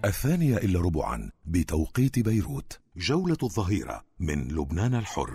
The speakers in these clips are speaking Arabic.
2:15 بتوقيت بيروت. جولة الظهيرة من لبنان الحر.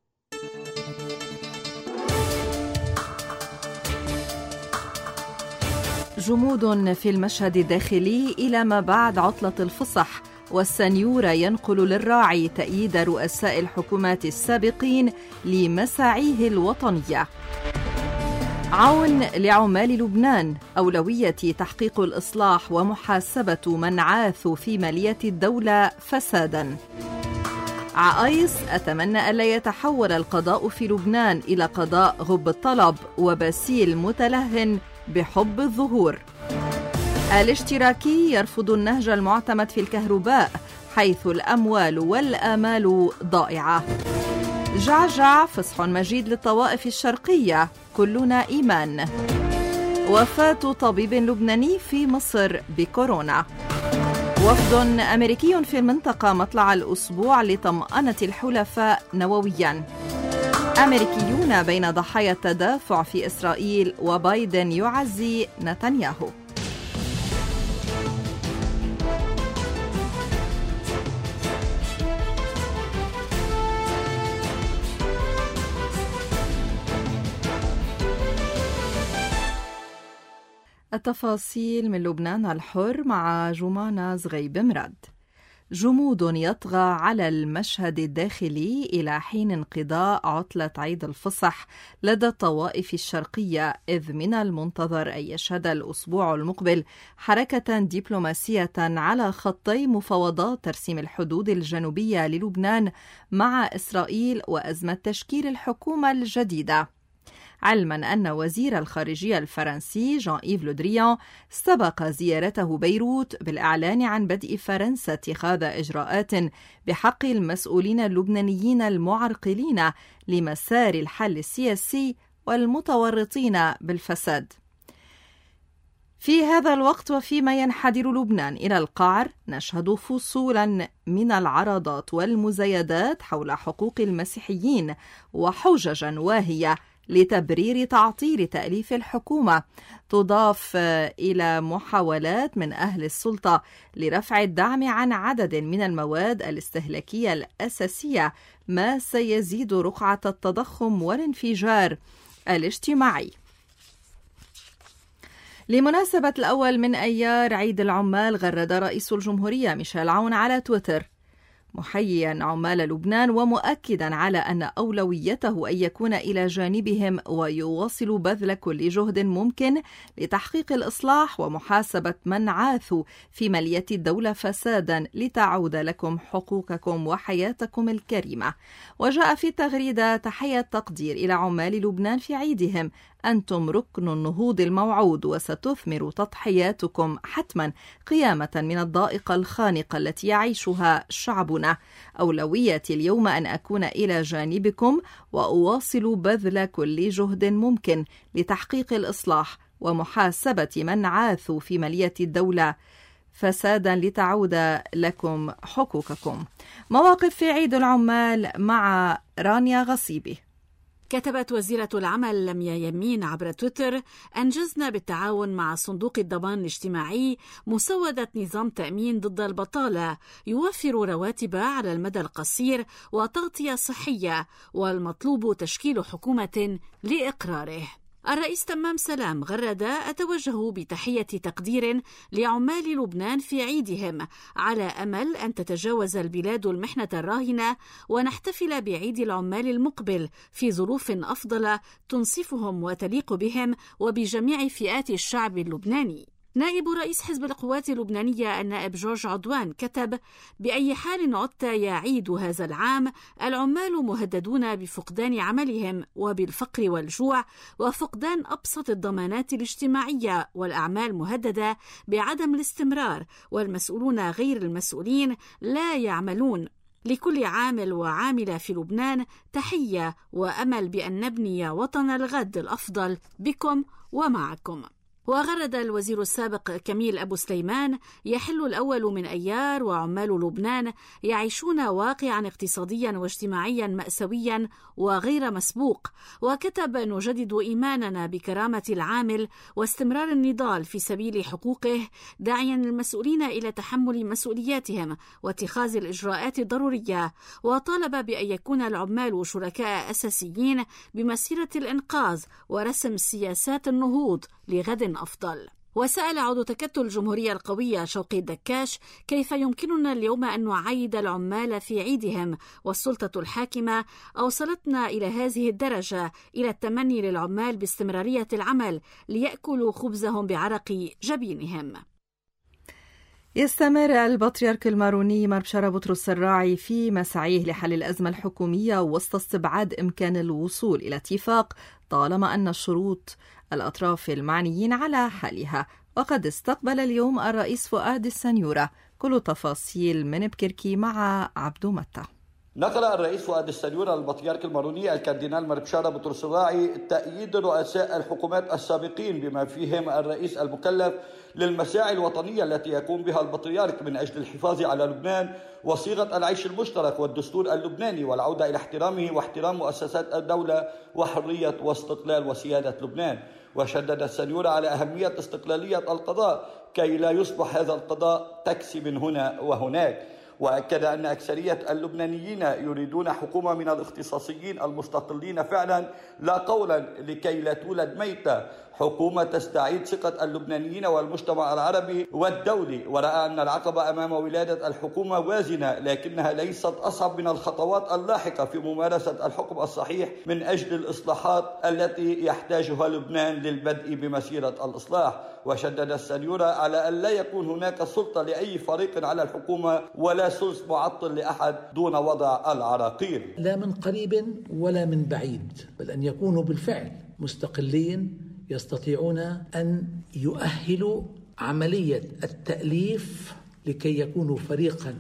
جمود في المشهد الداخلي إلى ما بعد عطلة الفصح، والسنيور ينقل للراعي تأييد رؤساء الحكومات السابقين لمساعيه الوطنية. عون لعمال لبنان، أولوية تحقيق الإصلاح ومحاسبة من عاثوا في مالية الدولة فسادا. عائص: أتمنى ألا يتحول القضاء في لبنان إلى قضاء غب الطلب وباسيل متلهن بحب الظهور. الاشتراكي يرفض النهج المعتمد في الكهرباء حيث الأموال والآمال ضائعة. جعجع: فصح مجيد للطوائف الشرقية، كلنا إيمان. وفاة طبيب لبناني في مصر بكورونا. وفد أمريكي في المنطقة مطلع الأسبوع لطمأنة الحلفاء نووياً. أمريكيون بين ضحايا التدافع في إسرائيل، وبايدن يعزي نتنياهو. التفاصيل من لبنان الحر مع جمانة زغيب مراد. جمود يطغى على المشهد الداخلي إلى حين انقضاء عطلة عيد الفصح لدى الطوائف الشرقية، إذ من المنتظر أن يشهد الأسبوع المقبل حركة دبلوماسية على خطي مفاوضات ترسيم الحدود الجنوبية للبنان مع إسرائيل وأزمة تشكيل الحكومة الجديدة. علما أن وزير الخارجية الفرنسي جان-إيف لو دريان سبق زيارته بيروت بالإعلان عن بدء فرنسا اتخاذ إجراءات بحق المسؤولين اللبنانيين المعرقلين لمسار الحل السياسي والمتورطين بالفساد. في هذا الوقت وفيما ينحدر لبنان إلى القعر، نشهد فصولا من العرضات والمزايدات حول حقوق المسيحيين وحججا واهية لتبرير تعطيل تأليف الحكومة، تضاف إلى محاولات من أهل السلطة لرفع الدعم عن عدد من المواد الاستهلاكية الأساسية، ما سيزيد رقعة التضخم والانفجار الاجتماعي. لمناسبة الأول من أيار عيد العمال، غرد رئيس الجمهورية ميشيل عون على تويتر محييا عمال لبنان ومؤكدا على أن أولويته أن يكون إلى جانبهم ويواصل بذل كل جهد ممكن لتحقيق الإصلاح ومحاسبة من عاثوا في مالية الدولة فسادا لتعود لكم حقوقكم وحياتكم الكريمة. وجاء في تغريدة تحية تقدير إلى عمال لبنان في عيدهم: أنتم ركن النهوض الموعود، وستثمر تضحياتكم حتما قيامة من الضائقة الخانقة التي يعيشها شعبنا. أولويتي اليوم أن أكون إلى جانبكم وأواصل بذل كل جهد ممكن لتحقيق الإصلاح ومحاسبة من عاثوا في مالية الدولة فسادا لتعود لكم حقوقكم. مواقف في عيد العمال مع رانيا غصيبي. كتبت وزيرة العمل لميا يمين عبر تويتر: أنجزنا بالتعاون مع صندوق الضمان الاجتماعي مسودة نظام تأمين ضد البطالة يوفر رواتب على المدى القصير وتغطية صحية، والمطلوب تشكيل حكومة لإقراره. الرئيس تمام سلام غرد: أتوجه بتحية تقدير لعمال لبنان في عيدهم، على أمل أن تتجاوز البلاد المحنة الراهنة ونحتفل بعيد العمال المقبل في ظروف أفضل تنصفهم وتليق بهم وبجميع فئات الشعب اللبناني. نائب رئيس حزب القوات اللبنانية النائب جورج عدوان كتب: بأي حال عدت يا عيد هذا العام، العمال مهددون بفقدان عملهم وبالفقر والجوع وفقدان أبسط الضمانات الاجتماعية، والأعمال مهددة بعدم الاستمرار، والمسؤولون غير المسؤولين لا يعملون. لكل عامل وعاملة في لبنان تحية وأمل بأن نبني وطن الغد الأفضل بكم ومعكم. وغرد الوزير السابق كميل أبو سليمان: يحل الأول من أيار وعمال لبنان يعيشون واقعا اقتصاديا واجتماعيا مأساويا وغير مسبوق. وكتب: نجدد إيماننا بكرامة العامل واستمرار النضال في سبيل حقوقه، داعيا المسؤولين إلى تحمل مسؤولياتهم واتخاذ الإجراءات الضرورية. وطالب بأن يكون العمال شركاء أساسيين بمسيرة الإنقاذ ورسم سياسات النهوض لغد أفضل. وسأل عضو تكتل الجمهورية القوية شوقي الدكاش: كيف يمكننا اليوم أن نعيد العمال في عيدهم والسلطة الحاكمة أوصلتنا إلى هذه الدرجة، إلى التمني للعمال باستمرارية العمل ليأكلوا خبزهم بعرق جبينهم. يستمر البطريرك الماروني مار بشارة بطرس الراعي في مساعيه لحل الأزمة الحكومية وسط استبعاد إمكان الوصول إلى اتفاق طالما أن شروط الأطراف المعنيين على حالها. وقد استقبل اليوم الرئيس فؤاد السنيورة. كل تفاصيل من بكركي مع عبدو متى. نقل الرئيس فؤاد السنيورة البطريرك الماروني الكاردينال مار بشارة بطرس الراعي تأييد رؤساء الحكومات السابقين بما فيهم الرئيس المكلف للمساعي الوطنية التي يقوم بها البطريرك من أجل الحفاظ على لبنان وصيغة العيش المشترك والدستور اللبناني والعودة إلى احترامه واحترام مؤسسات الدولة وحرية واستقلال وسيادة لبنان. وشدد السنيورة على أهمية استقلالية القضاء كي لا يصبح هذا القضاء تكسي من هنا وهناك. وأكد أن أكثرية اللبنانيين يريدون حكومة من الاختصاصيين المستقلين فعلا لا قولا لكي لا تولد ميتة، حكومة تستعيد ثقة اللبنانيين والمجتمع العربي والدولي. ورأى أن العقبة أمام ولادة الحكومة وازنة لكنها ليست أصعب من الخطوات اللاحقة في ممارسة الحكم الصحيح من أجل الإصلاحات التي يحتاجها لبنان للبدء بمسيرة الإصلاح. وشدد السنيورة على أن لا يكون هناك سلطة لأي فريق على الحكومة ولا سلس معطل لأحد دون وضع العراقيل، لا من قريب ولا من بعيد، بل أن يكونوا بالفعل مستقلين يستطيعون أن يؤهلوا عملية التأليف لكي يكونوا فريقا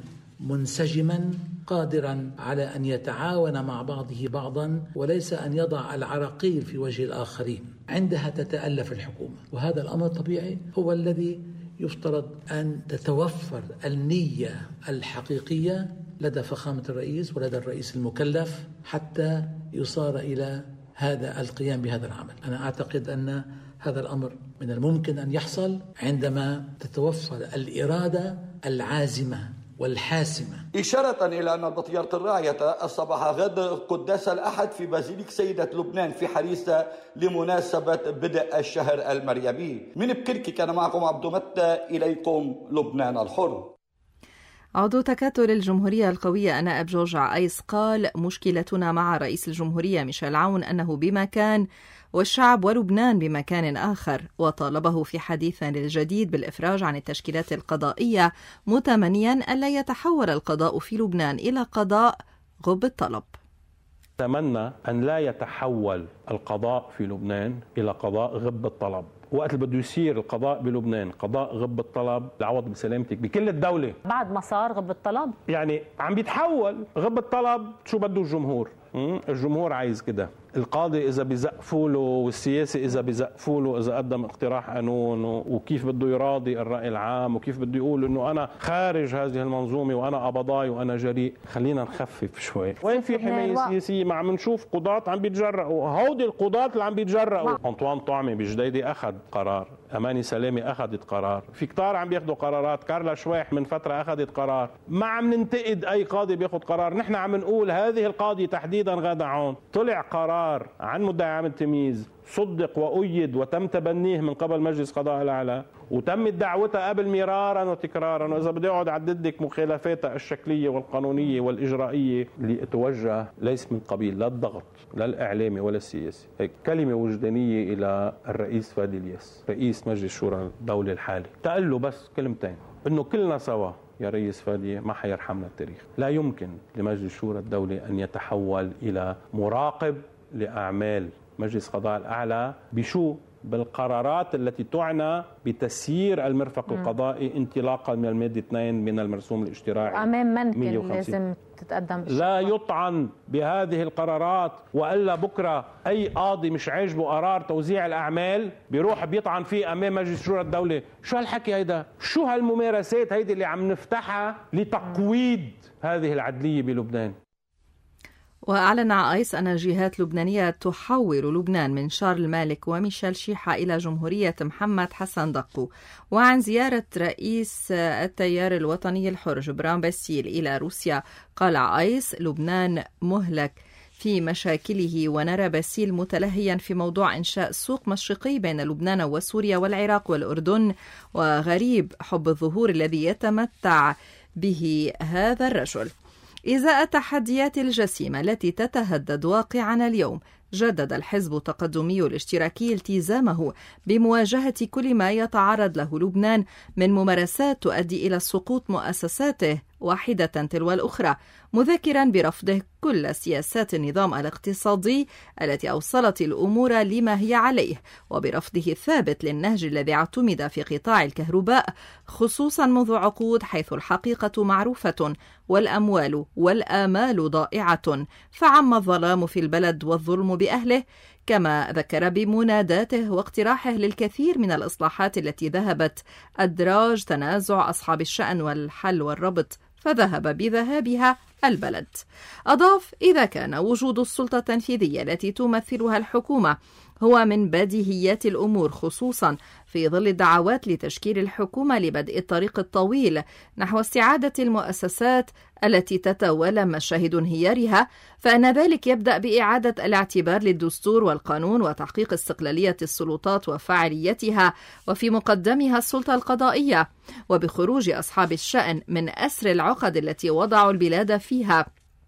منسجما قادرا على أن يتعاون مع بعضه بعضا وليس أن يضع العراقيل في وجه الآخرين. عندها تتألف الحكومة، وهذا الأمر طبيعي هو الذي يفترض أن تتوفر النية الحقيقية لدى فخامة الرئيس ولدى الرئيس المكلف حتى يصار إلى هذا القيام بهذا العمل. أنا أعتقد أن هذا الأمر من الممكن أن يحصل عندما تتوفر الإرادة العازمة والحاسمة. إشارة إلى أن البطريرك الراعي صباح غد قداس الأحد في بازيليك سيدة لبنان في حريثة لمناسبة بدء الشهر المريمي. من بكركي كان معكم عبدو متى، إليكم لبنان الحر. عضو تكتل الجمهورية القوية نائب جورج عايس قال: مشكلتنا مع رئيس الجمهورية ميشيل عون أنه بمكان والشعب ولبنان بمكان آخر. وطالبه في حديث الجديد بالإفراج عن التشكيلات القضائية، متمنيا ألا يتحول القضاء في لبنان إلى قضاء غب الطلب. أتمنى أن لا يتحول القضاء في لبنان إلى قضاء غب الطلب. وقت اللي بده يصير القضاء بلبنان قضاء غب الطلب، العوض بسلامتك بكل الدولة. بعد ما صار غب الطلب يعني عم بيتحول غب الطلب. شو بده الجمهور؟ الجمهور عايز كده. القاضي إذا بيزقفوا له والسياسي إذا بيزقفوا له إذا قدم اقتراح قانون وكيف بده يراضي الرأي العام وكيف بده يقول إنه أنا خارج هذه المنظومة وأنا قبضاي وأنا جريء. خلينا نخفف شوي. وين في حماية سياسية؟ ما عم نشوف قضاة عم بيتجرأوا. هودي القضاة اللي عم بيتجرأوا. أنطوان طعمي بجديدي أخذ قرار، أماني سلامي أخذت قرار، في كتار عم بياخدوا قرارات، كارلا شويح من فترة أخذت قرار. ما عم ننتقد أي قاضي بياخذ قرار، نحن عم نقول هذه القاضي تحديدا غادة عون طلع قرار عن مدعي عام التمييز صدق وأيد وتم تبنيه من قبل مجلس قضاء الأعلى وتمت دعوتها قبل مرارا وتكرارا. وإذا بدي أقعد أعددك مخالفاتها الشكلية والقانونية والإجرائية اللي توجه ليس من قبيل لا الضغط لا الإعلامي ولا السياسي. هيك كلمة وجدانية إلى الرئيس فادي الياس رئيس مجلس شورى الدولة الحالي، تقول له بس كلمتين إنه كلنا سوا يا رئيس فادي ما حيرحمنا التاريخ. لا يمكن لمجلس شورى الدولة أن يتحول إلى مراقب لأعمال مجلس قضاء الأعلى بشو بالقرارات التي تعنى بتسيير المرفق القضائي انطلاقا من المادة 2 من المرسوم الاشتراعي. أمام من لازم تتقدم بالشكوى؟ لا يطعن بهذه القرارات، وإلا بكرة أي قاضي مش عاجبه قرار توزيع الأعمال بيروح بيطعن فيه أمام مجلس شورى الدولة. شو هالحكي هيدا؟ شو هالممارسات هيدي اللي عم نفتحها لتقويض هذه العدلية بلبنان؟ وأعلن آيس أن جهات لبنانية تحول لبنان من شارل مالك وميشيل شيحة إلى جمهورية محمد حسن دقو. وعن زيارة رئيس التيار الوطني الحر جبران باسيل إلى روسيا، قال آيس: لبنان مهلك في مشاكله، ونرى باسيل متلهيا في موضوع إنشاء سوق مشرقي بين لبنان وسوريا والعراق والأردن، وغريب حب الظهور الذي يتمتع به هذا الرجل. إزاء التحديات الجسيمة التي تتهدد واقعنا اليوم، جدد الحزب التقدمي الاشتراكي التزامه بمواجهة كل ما يتعرض له لبنان من ممارسات تؤدي إلى سقوط مؤسساته واحدة تلو الأخرى، مذكرا برفضه كل سياسات النظام الاقتصادي التي أوصلت الأمور لما هي عليه، وبرفضه الثابت للنهج الذي اعتمد في قطاع الكهرباء خصوصا منذ عقود، حيث الحقيقة معروفة والأموال والآمال ضائعة، فعم الظلام في البلد والظلم بأهله. كما ذكر بمناداته واقتراحه للكثير من الإصلاحات التي ذهبت أدراج تنازع أصحاب الشأن والحل والربط، فذهب بذهابها البلد. أضاف: إذا كان وجود السلطة التنفيذية التي تمثلها الحكومة هو من بديهيات الأمور، خصوصا في ظل الدعوات لتشكيل الحكومة لبدء الطريق الطويل نحو استعادة المؤسسات التي تتوالى مشاهد انهيارها، فإن ذلك يبدأ بإعادة الاعتبار للدستور والقانون وتحقيق استقلالية السلطات وفاعليتها، وفي مقدمها السلطة القضائية، وبخروج أصحاب الشأن من أسر العقد التي وضعوا البلاد فيها،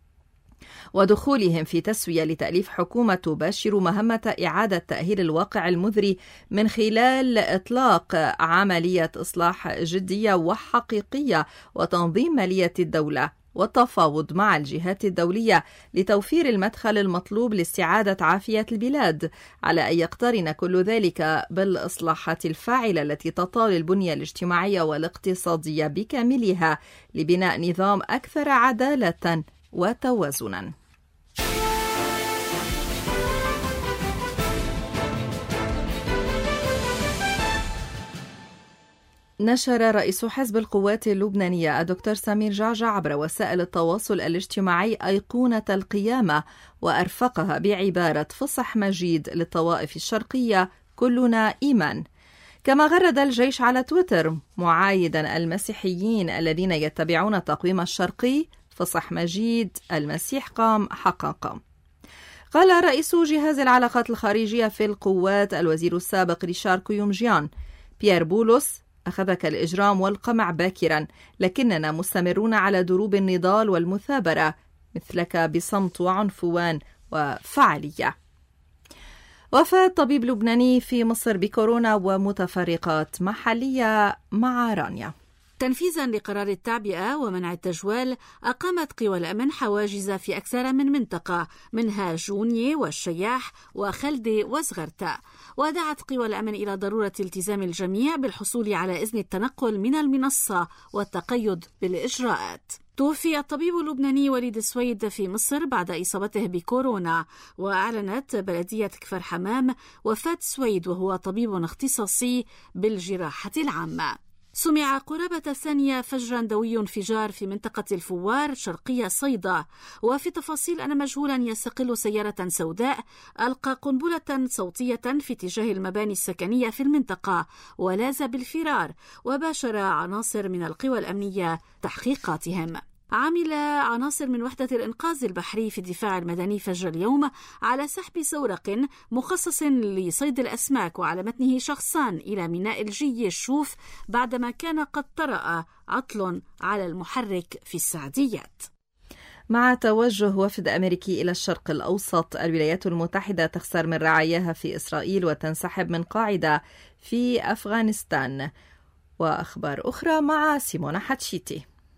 ودخولهم في تسوية لتأليف حكومة تباشر مهمة إعادة تأهيل الواقع المذري من خلال إطلاق عملية إصلاح جدية وحقيقية وتنظيم مالية الدولة، والتفاوض مع الجهات الدولية لتوفير المدخل المطلوب لاستعادة عافية البلاد، على أن يقترن كل ذلك بالإصلاحات الفاعلة التي تطال البنية الاجتماعية والاقتصادية بكاملها لبناء نظام أكثر عدالة وتوازنا. نشر رئيس حزب القوات اللبنانية الدكتور سمير جعجع عبر وسائل التواصل الاجتماعي أيقونة القيامة، وأرفقها بعبارة فصح مجيد للطوائف الشرقية: كلنا إيمان. كما غرد الجيش على تويتر معايدا المسيحيين الذين يتبعون التقويم الشرقي: فصح مجيد، المسيح قام حقق. قال رئيس جهاز العلاقات الخارجية في القوات الوزير السابق ريشار كويومجيان: بيير بولس، أخذك الإجرام والقمع باكرا، لكننا مستمرون على دروب النضال والمثابرة مثلك بصمت وعنفوان وفعالية. وفاة طبيب لبناني في مصر بكورونا ومتفرقات محلية مع رانيا. تنفيذا لقرار التعبئة ومنع التجوال، أقامت قوى الأمن حواجز في أكثر من منطقة، منها جونية والشياح وخلدة وزغرتة، ودعت قوى الأمن إلى ضرورة التزام الجميع بالحصول على إذن التنقل من المنصة والتقيد بالإجراءات. توفي الطبيب اللبناني وليد سويد في مصر بعد إصابته بكورونا، وأعلنت بلدية كفر حمام وفاة سويد وهو طبيب اختصاصي بالجراحة العامة. سمع قرابة الثانية فجرا دوي انفجار في منطقة الفوار شرقية صيدا، وفي تفاصيل أن مجهولا يستقل سيارة سوداء ألقى قنبلة صوتية في اتجاه المباني السكنية في المنطقة ولاز بالفرار، وباشر عناصر من القوى الأمنية تحقيقاتهم. عمل عناصر من وحدة الإنقاذ البحري في الدفاع المدني فجر اليوم على سحب سورق مخصص لصيد الأسماك، وعلى متنه شخصان إلى ميناء الجي الشوف بعدما كان قد طرأ عطل على المحرك في السعديات. مع توجه وفد أمريكي إلى الشرق الأوسط، الولايات المتحدة تخسر من رعاياها في إسرائيل وتنسحب من قاعدة في أفغانستان. وأخبار أخرى مع سيمونا حتشيتي.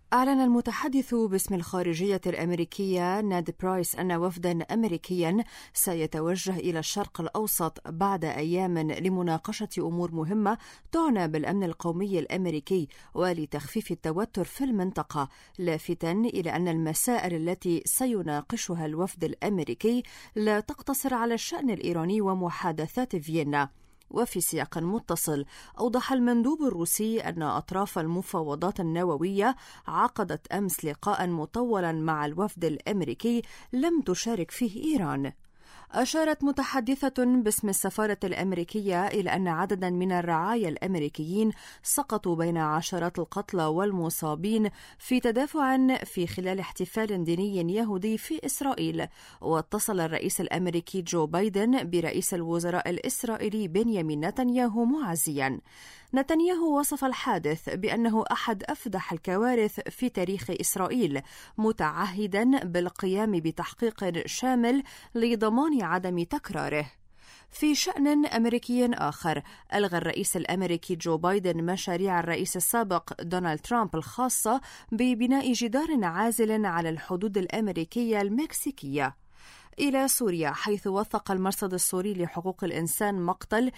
أعلن المتحدث باسم الخارجية الأمريكية نيد برايس أن وفدا أمريكيا سيتوجه إلى الشرق الأوسط بعد أيام لمناقشة أمور مهمة تعنى بالأمن القومي الأمريكي ولتخفيف التوتر في المنطقة، لافتاً إلى أن المسائل التي سيناقشها الوفد الأمريكي لا تقتصر على الشأن الإيراني ومحادثات فيينا. وفي سياق متصل، أوضح المندوب الروسي أن أطراف المفاوضات النووية عقدت أمس لقاء مطولا مع الوفد الأمريكي لم تشارك فيه إيران. أشارت متحدثة باسم السفارة الأمريكية إلى أن عددا من الرعايا الأمريكيين سقطوا بين عشرات القتلى والمصابين في تدافع في خلال احتفال ديني يهودي في إسرائيل. واتصل الرئيس الأمريكي جو بايدن برئيس الوزراء الإسرائيلي بنيامين نتنياهو معزيا. نتنياهو وصف الحادث بأنه أحد أفدح الكوارث في تاريخ إسرائيل، متعهدا بالقيام بتحقيق شامل لضمان عدم تكراره. في شأن أمريكي آخر، ألغى الرئيس الأمريكي جو بايدن مشاريع الرئيس السابق دونالد ترامب الخاصة ببناء جدار عازل على الحدود الأمريكية المكسيكية. إلى سوريا، حيث وثق المرصد السوري لحقوق الإنسان مقتل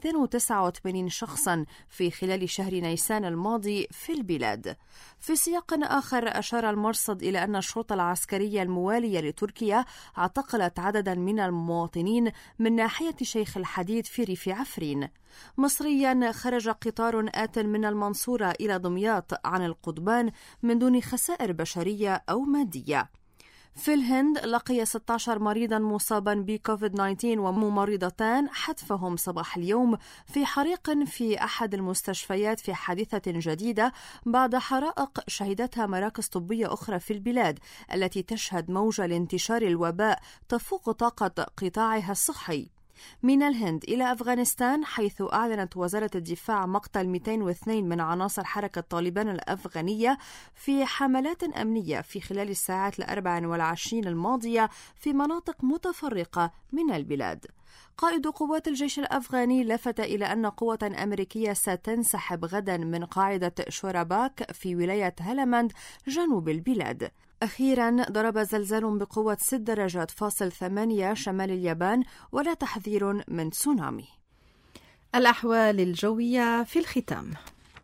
289 شخصا في خلال شهر نيسان الماضي في البلاد. في سياق آخر، أشار المرصد إلى أن الشرطة العسكرية الموالية لتركيا اعتقلت عددا من المواطنين من ناحية شيخ الحديد في ريف عفرين. مصريا، خرج قطار آت من المنصورة إلى دمياط عن القضبان من دون خسائر بشرية أو مادية. في الهند، لقي 16 مريضا مصابا بكوفيد-19 وممرضتان حتفهم صباح اليوم في حريق في أحد المستشفيات في حادثة جديدة بعد حرائق شهدتها مراكز طبية أخرى في البلاد التي تشهد موجة لانتشار الوباء تفوق طاقة قطاعها الصحي. من الهند إلى أفغانستان، حيث أعلنت وزارة الدفاع مقتل 202 من عناصر حركة طالبان الأفغانية في حملات أمنية في خلال الساعات 24 الماضية في مناطق متفرقة من البلاد. قائد قوات الجيش الأفغاني لفت إلى أن قوة أمريكية ستنسحب غدا من قاعدة شوراباك في ولاية هلمند جنوب البلاد. أخيراً، ضرب زلزال بقوة 6.8 شمال اليابان ولا تحذير من تسونامي. الأحوال الجوية في الختام.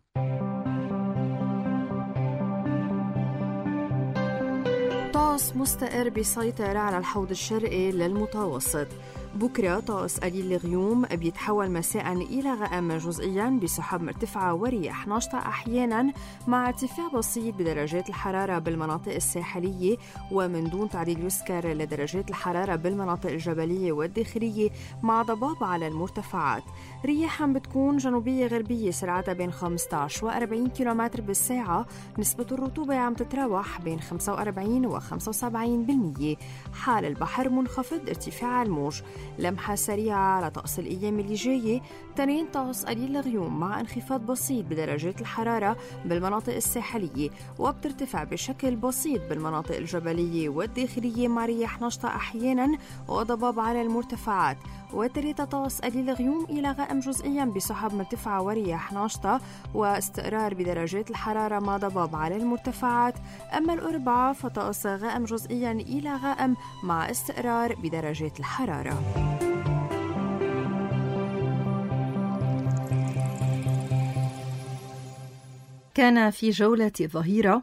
طقس مستقر بيسيطر على الحوض الشرقي للمتوسط. بكرة طقس قليل الغيوم بيتحول مساء إلى غائم جزئيا بسحب مرتفعة ورياح نشطة أحيانا، مع ارتفاع بسيط بدرجات الحرارة بالمناطق الساحلية ومن دون تعديل يذكر لدرجات الحرارة بالمناطق الجبلية والداخلية، مع ضباب على المرتفعات. رياح بتكون جنوبية غربية سرعتها بين 15 و 40 كيلومتر بالساعة. نسبة الرطوبة عم تتراوح بين 45 و 75%. حال البحر منخفض ارتفاع الموج. لمحة سريعة على طقس الأيام اللي جاية. تنين طقس قليل الغيوم مع انخفاض بسيط بدرجات الحرارة بالمناطق الساحلية، وبترتفع بشكل بسيط بالمناطق الجبلية والداخلية مع رياح نشطة أحيانا وضباب على المرتفعات. وتلاتة طقس قليل الغيوم إلى غائم جزئيا بسحب مرتفعة ورياح نشطة واستقرار بدرجات الحرارة مع ضباب على المرتفعات. أما الأربعة فطقس غائم جزئيا إلى غائم مع استقرار بدرجات الحرارة. كان في جولة ظهيرة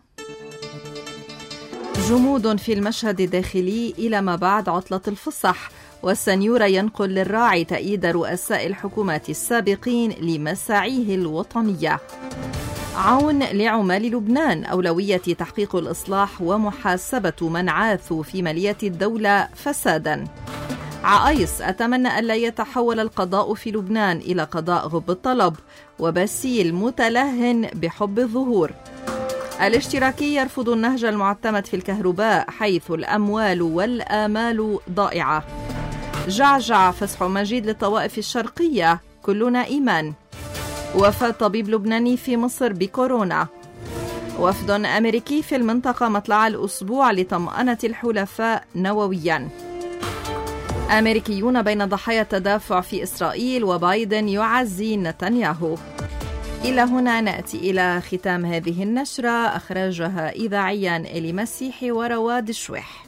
جمود في المشهد الداخلي إلى ما بعد عطلة الفصح، والسنيورة ينقل للراعي تأييد رؤساء الحكومات السابقين لمساعيه الوطنية. عون لعمال لبنان، أولوية تحقيق الإصلاح ومحاسبة من عاثوا في مالية الدولة فسادا. عائس، أتمنى ألا يتحول القضاء في لبنان إلى قضاء غب الطلب. وباسيل، متلهن بحب الظهور. الاشتراكي يرفض النهج المعتمد في الكهرباء حيث الأموال والآمال ضائعة. جعجع، فسح مجيد للطوائف الشرقية، كلنا إيمان. وفاة طبيب لبناني في مصر بكورونا. وفد أمريكي في المنطقة مطلع الأسبوع لطمأنة الحلفاء نوويا. أمريكيون بين ضحايا التدافع في إسرائيل، وبايدن يعزي نتنياهو. إلى هنا نأتي إلى ختام هذه النشرة، أخرجها إذاعيا إلي مسيحي ورواد الشويح.